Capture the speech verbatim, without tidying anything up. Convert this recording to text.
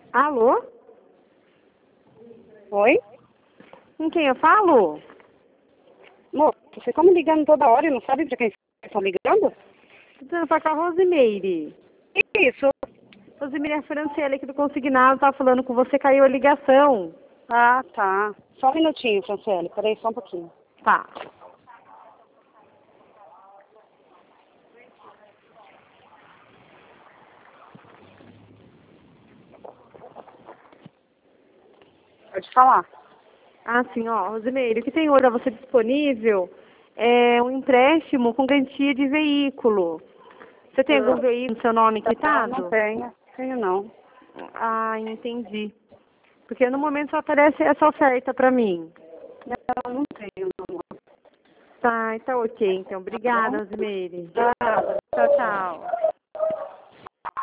Alô? Oi? Com quem eu falo? Moça, você está me ligando toda hora e não sabe para quem vocês estão ligando? Tô tentando falar com a Rosimeire. Isso. Rosimeire, é a Franciele aqui do Consignado, tá falando com você, caiu a ligação. Ah, tá. Só um minutinho, Franciele. Peraí, só um pouquinho. Tá. Pode falar. Ah, sim, ó, Rosimeire, o que tem hoje a você disponível é um empréstimo com garantia de veículo. Você tem algum veículo no seu nome Não, quitado? não tenho. Tenho não. Ah, entendi. Porque no momento só aparece essa oferta pra mim. Não, não tenho, não. Tá, tá ok, então. Obrigada, Rosimeire. Nada. Tchau, tchau.